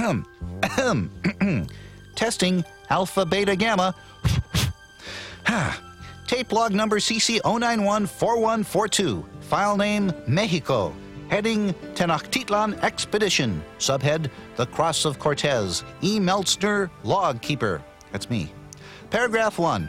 Testing Alpha Beta Gamma. Tape log number CC0914142. File name Mexico. Heading Tenochtitlan Expedition. Subhead The Cross of Cortez. E. Meltzner, Log Keeper. That's me. Paragraph 1.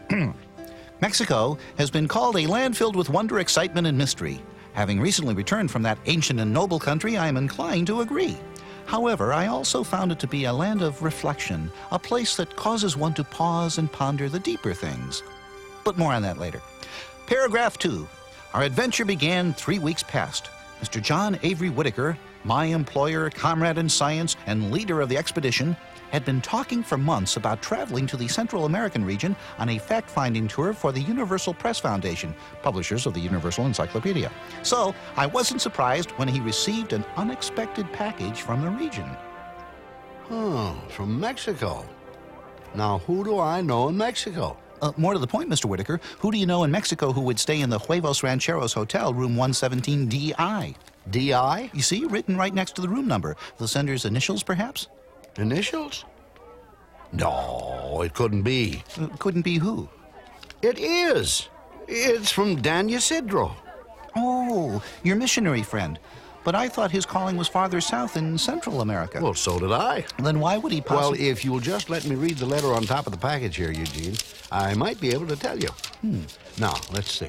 Mexico has been called a land filled with wonder, excitement, and mystery. Having recently returned from that ancient and noble country, I am inclined to agree. However, I also found it to be a land of reflection, a place that causes one to pause and ponder the deeper things. But more on that later. Paragraph 2. Our adventure began 3 weeks past. Mr. John Avery Whittaker, my employer, comrade in science, and leader of the expedition, had been talking for months about traveling to the Central American region on a fact-finding tour for the Universal Press Foundation, publishers of the Universal Encyclopedia. So I wasn't surprised when he received an unexpected package from the region. Oh, from Mexico. Now, who do I know in Mexico? More to the point, Mr. Whittaker, who do you know in Mexico who would stay in the Huevos Rancheros Hotel, room 117 DI? DI? You see, written right next to the room number. The sender's initials, perhaps? Initials? No, it couldn't be. Couldn't be who? It is. It's from Dan Ysidro. Oh, your missionary friend. But I thought his calling was farther south in Central America. Well, so did I. Then why would he possibly... Well, if you'll just let me read the letter on top of the package here, Eugene, I might be able to tell you. Now, let's see.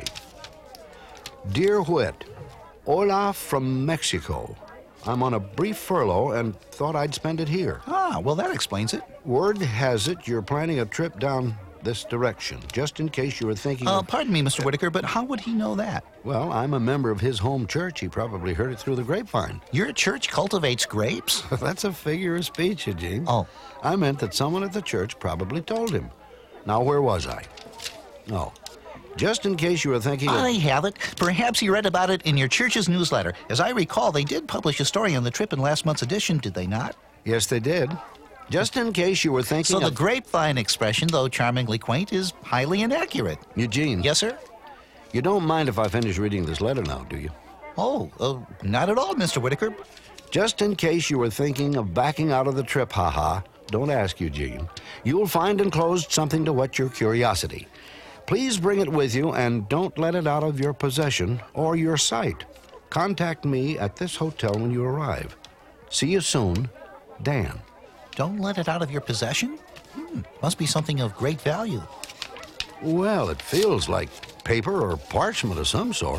Dear Whit, hola from Mexico. I'm on a brief furlough and thought I'd spend it here. Ah, well, that explains it. Word has it you're planning a trip down this direction, just in case you were thinking of... Pardon me, Mr. Whittaker, but how would he know that? Well, I'm a member of his home church. He probably heard it through the grapevine. Your church cultivates grapes? That's a figure of speech, Eugene. Oh. I meant that someone at the church probably told him. Now, where was I? Oh, just in case you were thinking of... I have it. Perhaps you read about it in your church's newsletter. As I recall, they did publish a story on the trip in last month's edition, did they not? Yes, they did. Just in case you were thinking So of... the grapevine expression, though charmingly quaint, is highly inaccurate. Eugene. Yes, sir? You don't mind if I finish reading this letter now, do you? Oh, not at all, Mr. Whittaker. Just in case you were thinking of backing out of the trip, haha, don't ask, Eugene. You'll find enclosed something to whet your curiosity. Please bring it with you and don't let it out of your possession or your sight. Contact me at this hotel when you arrive. See you soon, Dan. Don't let it out of your possession? Must be something of great value. Well, it feels like paper or parchment of some sort.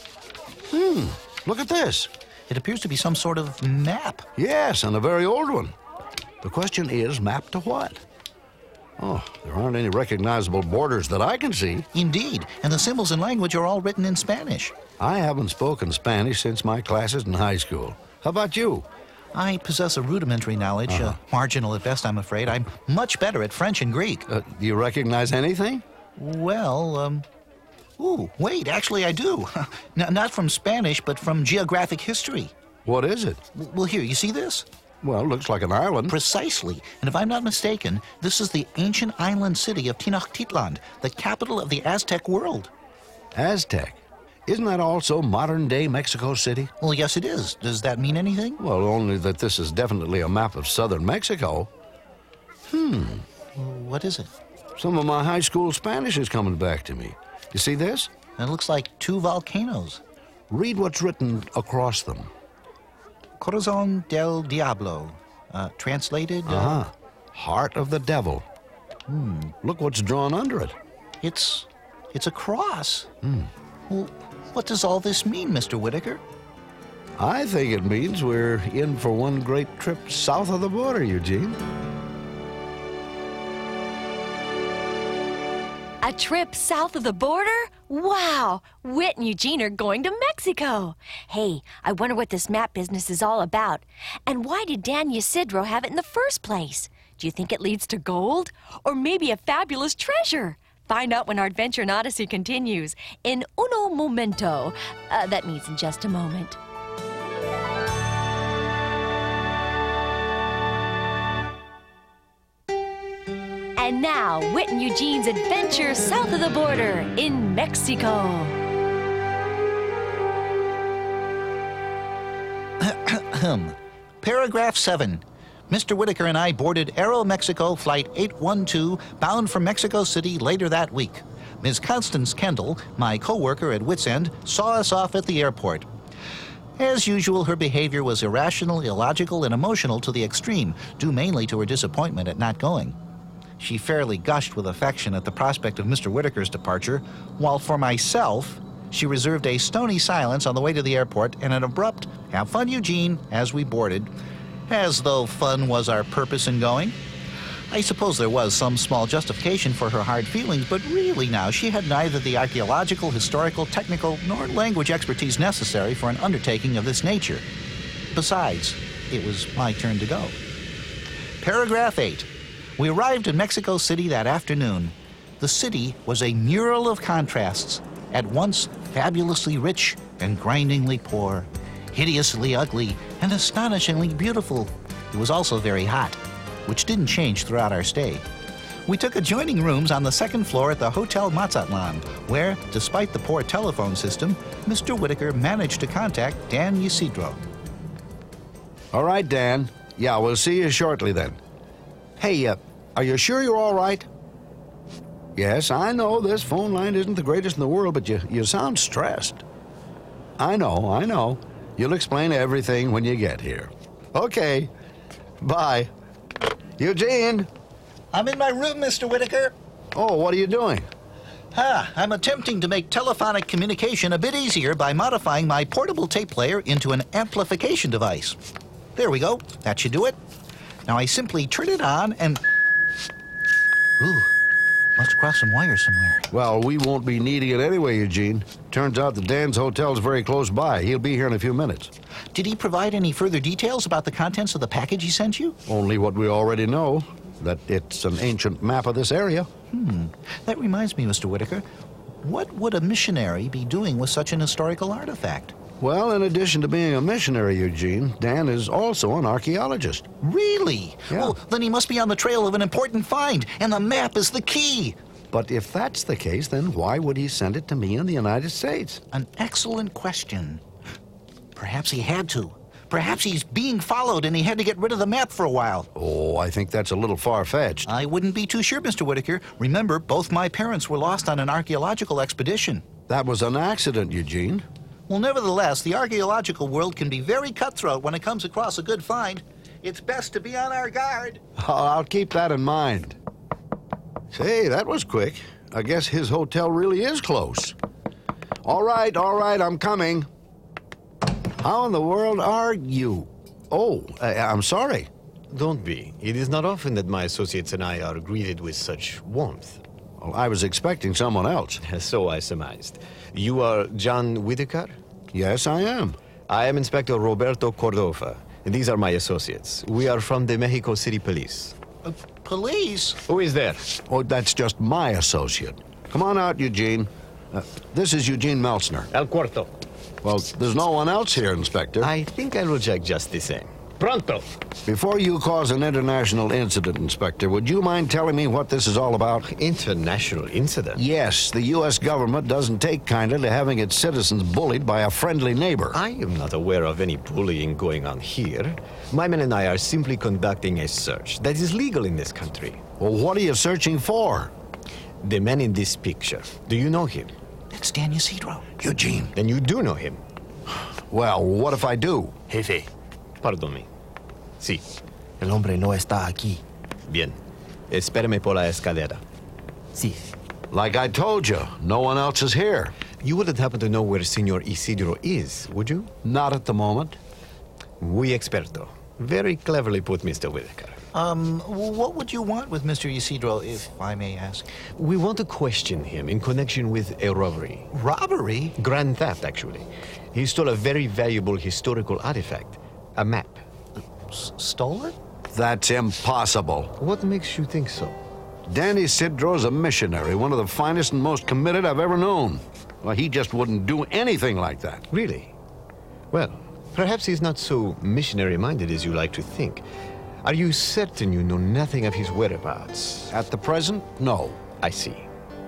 Look at this. It appears to be some sort of map. Yes, and a very old one. The question is, map to what? Oh, there aren't any recognizable borders that I can see. Indeed, and the symbols and language are all written in Spanish. I haven't spoken Spanish since my classes in high school. How about you? I possess a rudimentary knowledge, marginal at best, I'm afraid. I'm much better at French and Greek. Do you recognize anything? Well, wait, actually I do. Not from Spanish, but from geographic history. What is it? Well, here, you see this? Well, it looks like an island. Precisely. And if I'm not mistaken, this is the ancient island city of Tenochtitlan, the capital of the Aztec world. Aztec? Isn't that also modern-day Mexico City? Well, yes, it is. Does that mean anything? Well, only that this is definitely a map of southern Mexico. What is it? Some of my high school Spanish is coming back to me. You see this? It looks like 2 volcanoes. Read what's written across them. Corazon del Diablo. Translated? Heart of the Devil. Look what's drawn under it. It's a cross. Well, what does all this mean, Mr. Whittaker? I think it means we're in for one great trip south of the border, Eugene. A trip south of the border? Wow! Whit and Eugene are going to Mexico. Hey, I wonder what this map business is all about. And why did Dan Ysidro have it in the first place? Do you think it leads to gold? Or maybe a fabulous treasure? Find out when our adventure in Odyssey continues in uno momento. That means in just a moment. And now, Whit and Eugene's adventure south of the border in Mexico. Paragraph 7. Mr. Whitaker and I boarded Aeromexico Flight 812, bound for Mexico City later that week. Ms. Constance Kendall, my co-worker at Wits End, saw us off at the airport. As usual, her behavior was irrational, illogical, and emotional to the extreme, due mainly to her disappointment at not going. She fairly gushed with affection at the prospect of Mr. Whitaker's departure, while for myself, she reserved a stony silence on the way to the airport and an abrupt, "Have fun, Eugene," as we boarded, as though fun was our purpose in going. I suppose there was some small justification for her hard feelings, but really now she had neither the archaeological, historical, technical, nor language expertise necessary for an undertaking of this nature. Besides, it was my turn to go. Paragraph 8. We arrived in Mexico City that afternoon. The city was a mural of contrasts, at once fabulously rich and grindingly poor, hideously ugly and astonishingly beautiful. It was also very hot, which didn't change throughout our stay. We took adjoining rooms on the second floor at the Hotel Mazatlan, where, despite the poor telephone system, Mr. Whitaker managed to contact Dan Ysidro. All right, Dan. Yeah, we'll see you shortly then. Hey, are you sure you're all right? Yes, I know this phone line isn't the greatest in the world, but you sound stressed. I know. You'll explain everything when you get here. Okay. Bye. Eugene! I'm in my room, Mr. Whitaker. Oh, what are you doing? I'm attempting to make telephonic communication a bit easier by modifying my portable tape player into an amplification device. There we go. That should do it. Now I simply turn it on and... Ooh, must have crossed some wires somewhere. Well, we won't be needing it anyway, Eugene. Turns out that Dan's hotel's very close by. He'll be here in a few minutes. Did he provide any further details about the contents of the package he sent you? Only what we already know, that it's an ancient map of this area. That reminds me, Mr. Whitaker. What would a missionary be doing with such an historical artifact? Well, in addition to being a missionary, Eugene, Dan is also an archaeologist. Really? Yeah. Well, then he must be on the trail of an important find, and the map is the key. But if that's the case, then why would he send it to me in the United States? An excellent question. Perhaps he had to. Perhaps he's being followed and he had to get rid of the map for a while. Oh, I think that's a little far-fetched. I wouldn't be too sure, Mr. Whitaker. Remember, both my parents were lost on an archaeological expedition. That was an accident, Eugene. Well, nevertheless, the archaeological world can be very cutthroat when it comes across a good find. It's best to be on our guard. I'll keep that in mind. Say, that was quick. I guess his hotel really is close. All right, I'm coming. How in the world are you? Oh, I'm sorry. Don't be. It is not often that my associates and I are greeted with such warmth. Well, I was expecting someone else. So I surmised. You are John Whitaker? Yes, I am. I am Inspector Roberto Cordova. These are my associates. We are from the Mexico City Police. Police? Who is there? Oh, that's just my associate. Come on out, Eugene. This is Eugene Meltzner. El Cuarto. Well, there's no one else here, Inspector. I think I will check just the same. Pronto. Before you cause an international incident, Inspector, would you mind telling me what this is all about? International incident? Yes, the U.S. government doesn't take kindly to having its citizens bullied by a friendly neighbor. I am not aware of any bullying going on here. My men and I are simply conducting a search that is legal in this country. Well, what are you searching for? The man in this picture. Do you know him? It's Dan Ysidro. Eugene. Then you do know him. Well, what if I do? Jefe, Pardon me. Sí. el hombre no está aquí. Bien. Espérame por la escalera. Sí. Like I told you, no one else is here. You wouldn't happen to know where Senor Isidro is, would you? Not at the moment. Muy experto. Very cleverly put, Mr. Whitaker. What would you want with Mr. Ysidro, if I may ask? We want to question him in connection with a robbery. Robbery? Grand theft, actually. He stole a very valuable historical artifact. A map. Stole it? That's impossible. What makes you think so? Dan Ysidro's a missionary, one of the finest and most committed I've ever known. Well, he just wouldn't do anything like that. Really? Well, perhaps he's not so missionary-minded as you like to think. Are you certain you know nothing of his whereabouts? At the present, no. I see.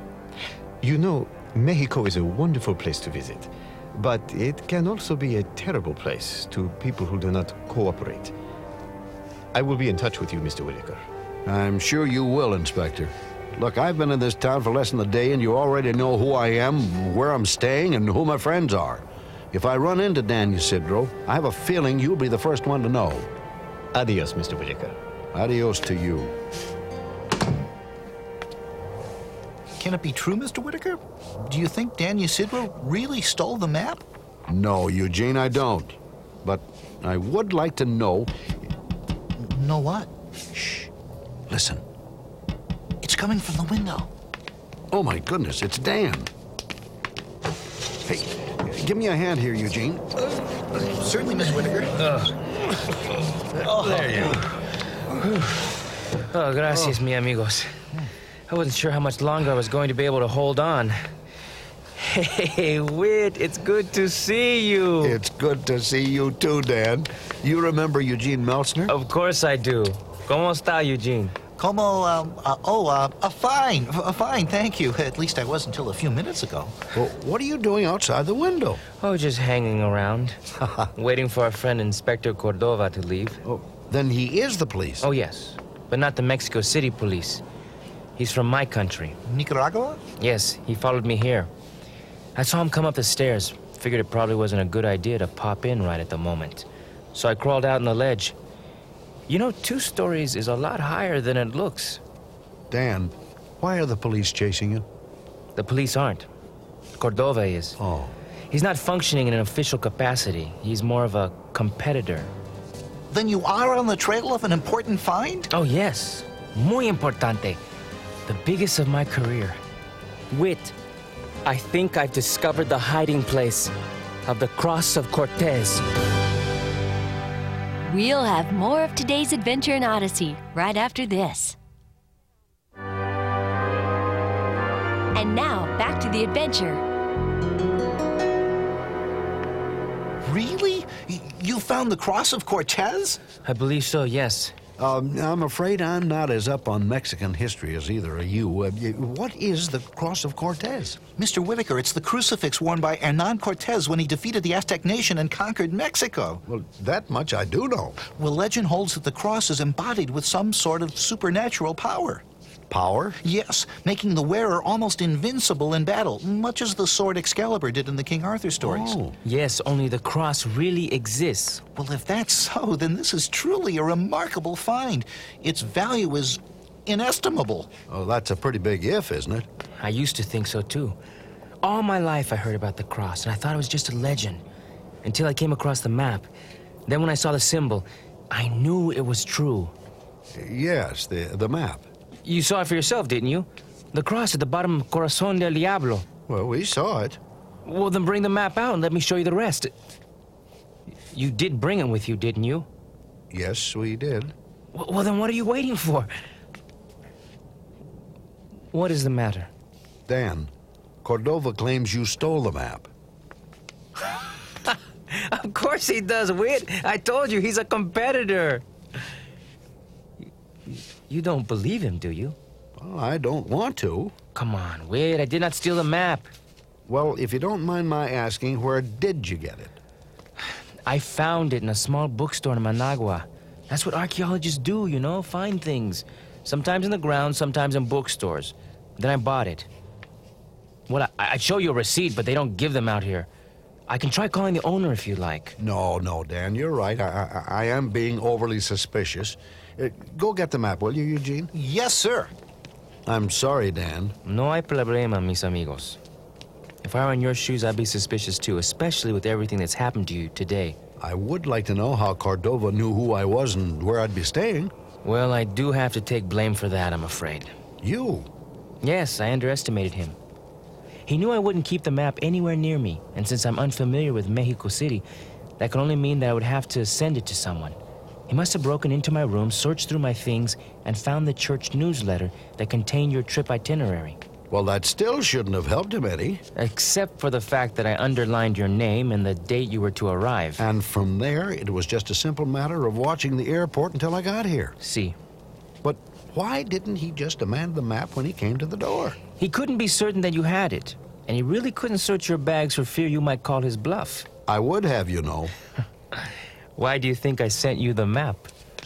You know, Mexico is a wonderful place to visit, but it can also be a terrible place to people who do not cooperate. I will be in touch with you, Mr. Whitaker. I'm sure you will, Inspector. Look, I've been in this town for less than a day, and you already know who I am, where I'm staying, and who my friends are. If I run into Dan Ysidro, I have a feeling you'll be the first one to know. Adios, Mr. Whitaker. Adios to you. Can it be true, Mr. Whitaker? Do you think Dan Ysidro really stole the map? No, Eugene, I don't. But I would like to know... Know what? Shh. Listen. It's coming from the window. Oh, my goodness, it's Dan. Hey, give me a hand here, Eugene. Certainly, Miss Whitaker. There you are. Oh, gracias, mi amigos. I wasn't sure how much longer I was going to be able to hold on. Hey, Whit, it's good to see you. It's good to see you too, Dan. You remember Eugene Meltzner? Of course I do. ¿Cómo está, Eugene? Fine, thank you. At least I was until a few minutes ago. Well, what are you doing outside the window? Oh, just hanging around. Waiting for our friend Inspector Cordova to leave. Oh, then he is the police. Oh, yes. But not the Mexico City police. He's from my country. Nicaragua? Yes, he followed me here. I saw him come up the stairs. Figured it probably wasn't a good idea to pop in right at the moment. So I crawled out on the ledge. You know, 2 stories is a lot higher than it looks. Dan, why are the police chasing you? The police aren't. Cordova is. Oh. He's not functioning in an official capacity. He's more of a competitor. Then you are on the trail of an important find? Oh, yes. Muy importante. The biggest of my career. Whit, I think I've discovered the hiding place of the Cross of Cortez. We'll have more of today's adventure in Odyssey right after this. And now, back to the adventure. Really? You found the Cross of Cortez? I believe so, yes. I'm afraid I'm not as up on Mexican history as either of you. What is the Cross of Cortez? Mr. Whitaker, it's the crucifix worn by Hernan Cortez when he defeated the Aztec nation and conquered Mexico. Well, that much I do know. Well, legend holds that the cross is embodied with some sort of supernatural power. Power? Yes, making the wearer almost invincible in battle, much as the sword Excalibur did in the King Arthur stories. Oh. Yes, only the cross really exists. Well, if that's so, then this is truly a remarkable find. Its value is inestimable. Oh, that's a pretty big if, isn't it? I used to think so, too. All my life I heard about the cross, and I thought it was just a legend. Until I came across the map. Then when I saw the symbol, I knew it was true. Yes, the map. You saw it for yourself, didn't you? The cross at the bottom of Corazón del Diablo. Well, we saw it. Well, then bring the map out and let me show you the rest. You did bring it with you, didn't you? Yes, we did. Well, then what are you waiting for? What is the matter? Dan, Cordova claims you stole the map. Of course he does, Whit. I told you, he's a competitor. You don't believe him, do you? Well, I don't want to. Come on, Whit, I did not steal the map. Well, if you don't mind my asking, where did you get it? I found it in a small bookstore in Managua. That's what archaeologists do, you know, find things. Sometimes in the ground, sometimes in bookstores. Then I bought it. Well, I'd show you a receipt, but they don't give them out here. I can try calling the owner if you like. No, Dan, you're right. I am being overly suspicious. Go get the map, will you, Eugene? Yes, sir. I'm sorry, Dan. No hay problema, mis amigos. If I were in your shoes, I'd be suspicious too, especially with everything that's happened to you today. I would like to know how Cordova knew who I was and where I'd be staying. Well, I do have to take blame for that, I'm afraid. You? Yes, I underestimated him. He knew I wouldn't keep the map anywhere near me, and since I'm unfamiliar with Mexico City, that could only mean that I would have to send it to someone. He must have broken into my room, searched through my things, and found the church newsletter that contained your trip itinerary. Well, that still shouldn't have helped him any. Except for the fact that I underlined your name and the date you were to arrive. And from there, it was just a simple matter of watching the airport until I got here. See. But why didn't he just demand the map when he came to the door? He couldn't be certain that you had it, and he really couldn't search your bags for fear you might call his bluff. I would have, you know. Why do you think I sent you the map?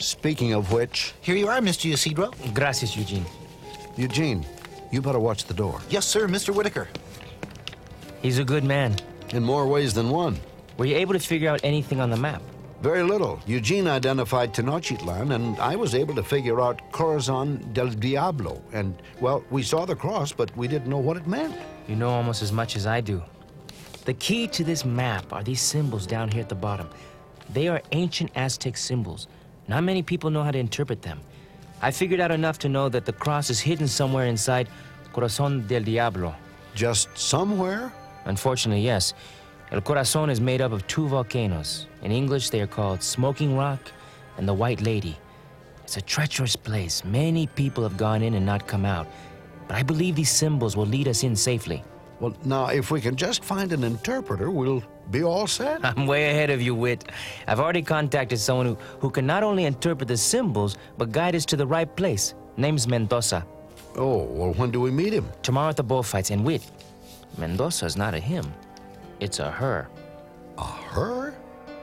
Speaking of which, Here you are, Mr. Isidro. Gracias, Eugene. Eugene, you better watch the door. Yes, sir, Mr. Whitaker. He's a good man. In more ways than one. Were you able to figure out anything on the map? Very little. Eugene identified Tenochtitlan, and I was able to figure out Corazon del Diablo. And, well, we saw the cross, but we didn't know what it meant. You know almost as much as I do. The key to this map are these symbols down here at the bottom. They are ancient Aztec symbols. Not many people know how to interpret them. I figured out enough to know that the cross is hidden somewhere inside Corazon del Diablo. Just somewhere? Unfortunately, yes. El Corazon is made up of two volcanoes. In English, they are called Smoking Rock and the White Lady. It's a treacherous place. Many people have gone in and not come out. But I believe these symbols will lead us in safely. Well, now, if we can just find an interpreter, we'll be all set. I'm way ahead of you, Whit. I've already contacted someone who can not only interpret the symbols, but guide us to the right place. Name's Mendoza. Oh, well, when do we meet him? Tomorrow at the bullfights. And Whit, Mendoza's not a him. It's a her. A her?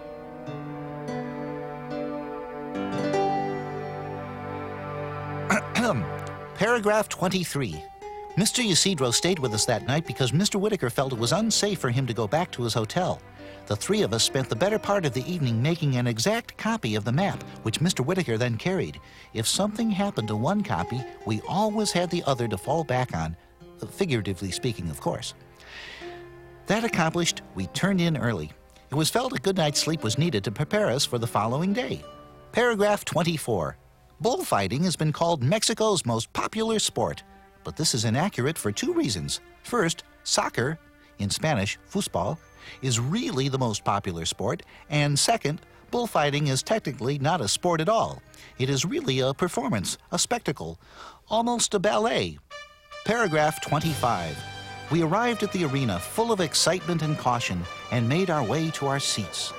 Paragraph 23. Mr. Isidro stayed with us that night because Mr. Whitaker felt it was unsafe for him to go back to his hotel. The three of us spent the better part of the evening making an exact copy of the map, which Mr. Whitaker then carried. If something happened to one copy, we always had the other to fall back on, figuratively speaking, of course. That accomplished, we turned in early. It was felt a good night's sleep was needed to prepare us for the following day. Paragraph 24. Bullfighting has been called Mexico's most popular sport, but this is inaccurate for two reasons. First, soccer, in Spanish, fútbol, is really the most popular sport, and second, bullfighting is technically not a sport at all. It is really a performance, a spectacle, almost a ballet. Paragraph 25. We arrived at the arena full of excitement and caution and made our way to our seats.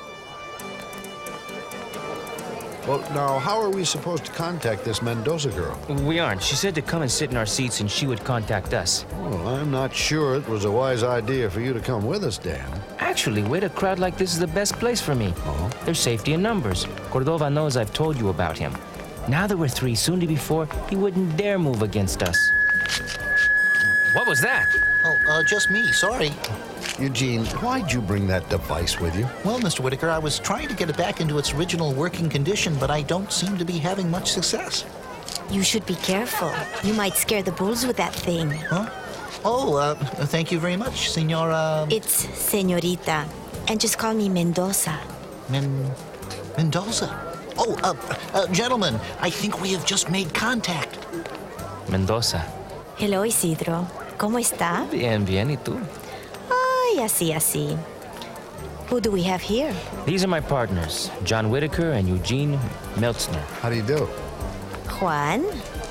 Well, now, how are we supposed to contact this Mendoza girl? We aren't. She said to come and sit in our seats and she would contact us. Well, I'm not sure it was a wise idea for you to come with us, Dan. Actually, Whit, a crowd like this is the best place for me. Oh? There's safety in numbers. Cordova knows I've told you about him. Now that we're three, soon to be four, he wouldn't dare move against us. What was that? Oh, just me, sorry. Eugene, why'd you bring that device with you? Well, Mr. Whitaker, I was trying to get it back into its original working condition, but I don't seem to be having much success. You should be careful. You might scare the bulls with that thing. Huh? Oh, thank you very much, Senora... It's Señorita. And just call me Mendoza. Mendoza. Oh, gentlemen, I think we have just made contact. Mendoza. Hello, Isidro. ¿Cómo está? Bien, bien, ¿y tú? Ay, así. Who do we have here? These are my partners, John Whitaker and Eugene Meltzner. How do you do? Juan?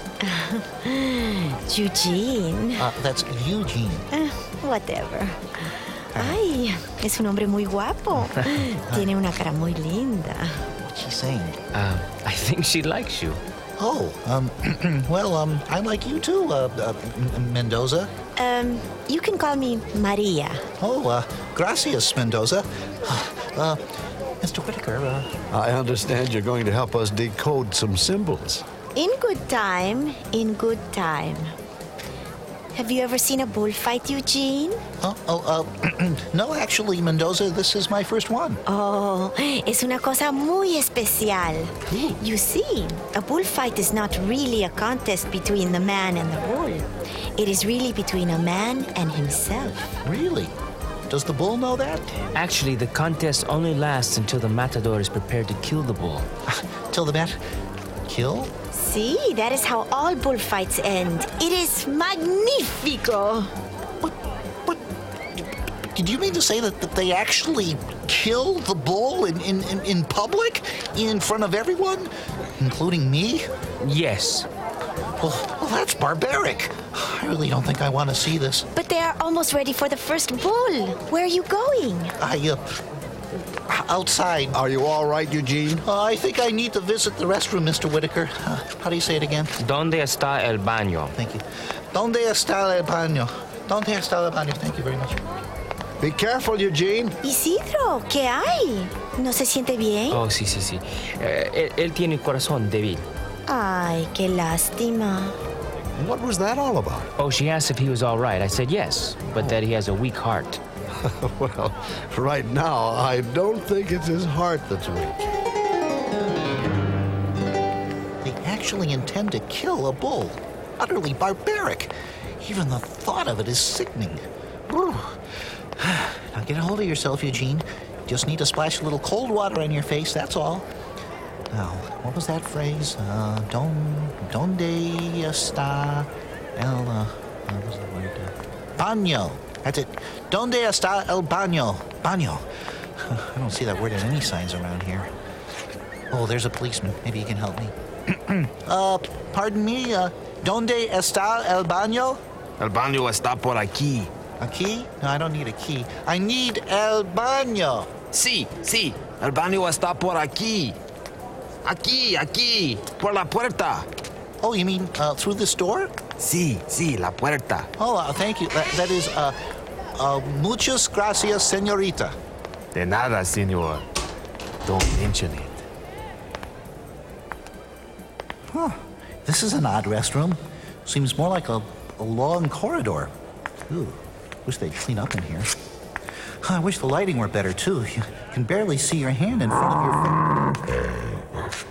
Eugene. That's Eugene. Whatever. Ay, es un hombre muy guapo. Tiene una cara muy linda. What's she saying? I think she likes you. Oh, well, I like you too, Mendoza. You can call me Maria. Oh, gracias, Mendoza. Mr. Whitaker, I understand you're going to help us decode some symbols. In good time, in good time. Have you ever seen a bullfight, Eugene? no, actually, Mendoza, this is my first one. Oh, es una cosa muy especial. You see, a bullfight is not really a contest between the man and the bull. It is really between a man and himself. Really? Does the bull know that? Actually, the contest only lasts until the matador is prepared to kill the bull. Till the kill? See, that is how all bullfights end. It is magnifico. What? Did you mean to say that they actually kill the bull in public? In front of everyone? Including me? Yes. Well, that's barbaric. I really don't think I want to see this. But they are almost ready for the first bull. Where are you going? Outside. Are you all right, Eugene? I think I need to visit the restroom, Mr. Whitaker. How do you say it again? ¿Dónde está el baño? Thank you. ¿Dónde está el baño? ¿Dónde está el baño? Thank you very much. Be careful, Eugene. Isidro, ¿qué hay? ¿No se siente bien? Oh, sí, sí, sí. Él tiene el corazón débil. Ay, qué lástima. What was that all about? Oh, she asked if he was all right. I said yes, but that he has a weak heart. Well, right now, I don't think it's his heart that's weak. They actually intend to kill a bull. Utterly barbaric. Even the thought of it is sickening. Whew. Now get a hold of yourself, Eugene. Just need to splash a little cold water on your face, that's all. Now, what was that phrase? Donde está el... what was the word? Baño. That's it. Donde está el baño? Baño. I don't see that word in any signs around here. Oh, there's a policeman. Maybe he can help me. Pardon me, ¿Dónde está el baño? El baño está por aquí. A key? No, I don't need a key. I need el baño. Sí, sí. El baño está por aquí. Aquí, por la puerta. Oh, you mean through this door? Sí, sí, la puerta. Oh, thank you. That is, muchas gracias, señorita. De nada, senor. Don't mention it. Huh. This is an odd restroom. Seems more like a long corridor. Ooh, wish they'd clean up in here. I wish the lighting were better, too. You can barely see your hand in front of your face.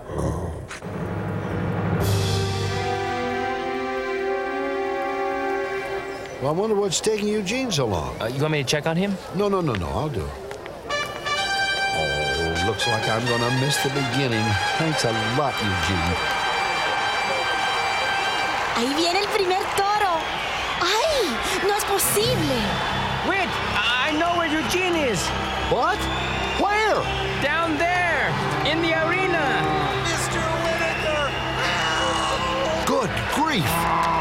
Well, I wonder what's taking Eugene so long. You want me to check on him? No, I'll do it. Oh, looks like I'm gonna miss the beginning. Thanks a lot, Eugene. Ahí viene el primer toro. ¡Ay! ¡No es posible! Wait! I know where Eugene is! What? Where? Down there! In the arena! Mr. Whitaker! Good grief!